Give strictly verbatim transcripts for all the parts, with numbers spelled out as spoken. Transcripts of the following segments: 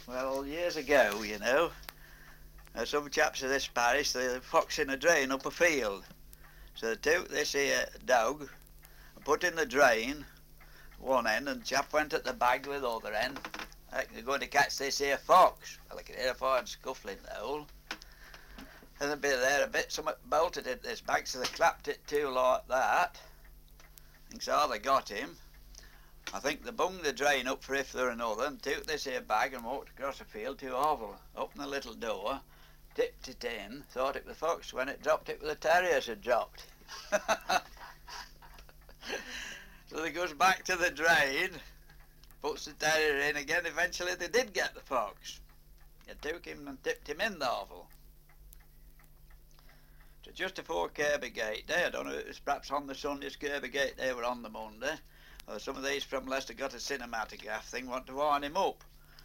Well, years ago, you know, uh, some chaps of this parish, they fox in a drain up a field. So they took this here dog and put in the drain one end, and the chap went at the bag with the other end. I reckon they're going to catch this here fox. Well, I could hear a fine scuffle in the hole. And there'd be there a bit, something bolted into this bag, so they clapped it to like that. And so they got him. I think they bunged the drain up for if there another, and took this here bag and walked across the field to Oval. Opened the little door, tipped it in, thought it was the fox. When it dropped, it was the terriers had dropped. So they goes back to the drain, puts the terrier in again. Eventually they did get the fox. They took him and tipped him in the Oval. So just before Kirby Gate Day, I don't know, it was perhaps on the Sunday, Kirby Gate Day were on the Monday. Or some of these from Leicester got a cinematograph thing, want to wind him up.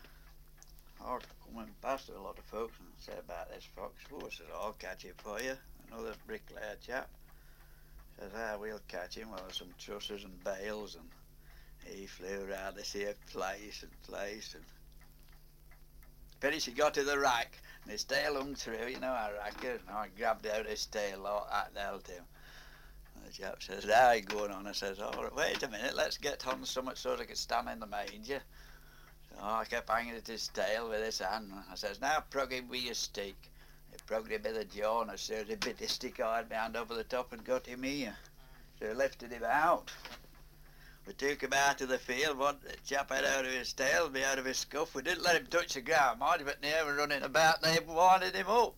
I come past a lot of folks and said about this fox. Oh, says, I'll catch him for you. Another bricklayer chap says, ah, we'll catch him. Well, there's some trusses and bales, and he flew around this here place and place. And finished, he got to the rack, and his tail hung through, you know how rack is. And I grabbed out his tail like that and held him. The chap says, how are you going on? I says, oh, wait a minute, let's get on something so I can stand in the manger. So I kept hanging at his tail with his hand. I says, now prog him with your stick. He progged him with the jaw, and I said, he bit his stick, I had my hand over the top and got him here. So I lifted him out. We took him out of the field. One the chap had out of his tail, me out of his scuff. We didn't let him touch the ground, mind you, but they were running about, they winded him up.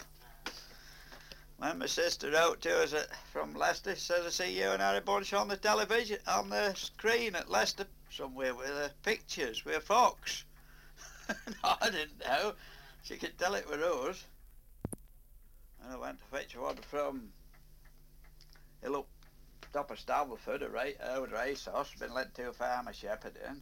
When my sister wrote to us at, from Leicester, she says, I see you and Harry Bunch on the television, on the screen at Leicester somewhere with uh, pictures with a fox. No, I didn't know. She could tell it was us. And I went to fetch one from hill up top of Stableford, a ra old racehorse, been led to a farmer shepherding.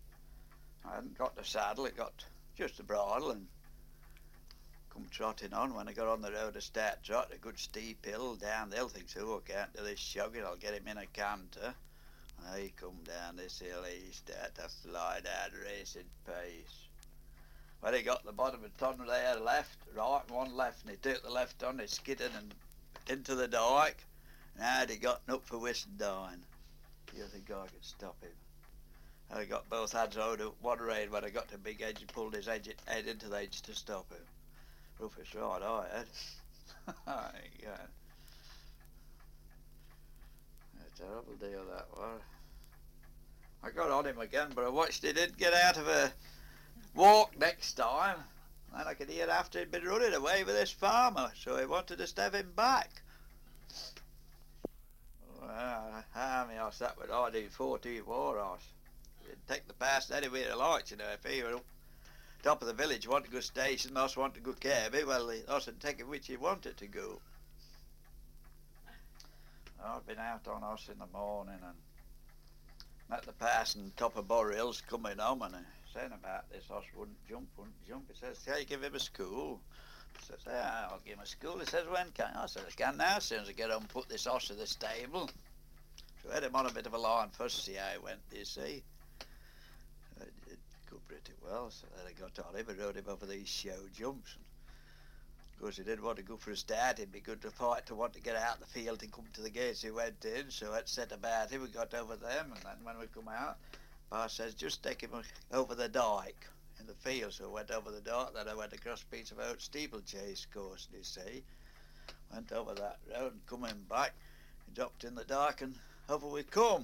I hadn't got the saddle, it got just the bridle, and come trotting on. When I got on the road to start trot, a good steep hill down the hill, thinks, oh, I can't do this shogging, I'll get him in a canter. And he come down this hill, he started to fly down racing pace. When he got the bottom of the tunnel there, left, right, one left, and he took the left on, he skidded and into the dyke, and had he gotten up for Whistendine. Do you think I could stop him? I got both hands out of one rain when I got to the big edge and pulled his edge, head into the edge to stop him. Rufus right, I had. Yeah. A terrible deal that was. I got on him again, but I watched he didn't get out of a walk next time. And I could hear after he'd been running away with this farmer, so he wanted to step him back. Well, how many horse that would I do? fourteen war horse. He'd take the pass anywhere he liked, you know, if he were up top of the village, want to go station, horse want to go Kirby, well, the horse would take him which he wanted to go. I'd been out on horse in the morning and met the parson top of Bor Hills coming home, and I saying about this horse wouldn't jump, wouldn't jump. He says, can you give him a school? I says, yeah, I'll give him a school. He says, when can I? I said, I can now, as soon as I get home and put this horse in the stable. So I had him on a bit of a line first to see how he went, you see. So it did go pretty well, so then I got on him and rode him over these show jumps. And of course, he didn't want to go for a start. It'd be good to fight to want to get out the field and come to the gates. He went in, so I'd set about him. We got over them, and then when we come out, Pa says, just take him over the dyke in the field. So I went over the dyke, then I went across a piece of old steeplechase course, you see. Went over that road, and coming back, he dropped in the dyke, and over we come.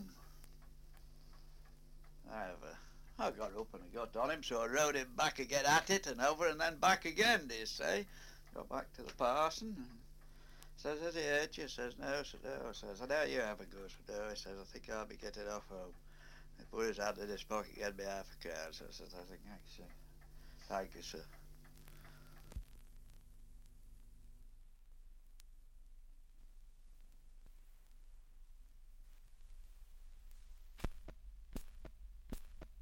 However, I got up and I got on him, so I rode him back again at it, and over and then back again, do you see? Got back to the parson, and says, has he hurt you? Says, no. Said, no. Says, I know you have a go. Said, no. He says, I think I'll be getting off home. He put his hand in his pocket, gave me half a crown. So I said, I think, thank you, sir.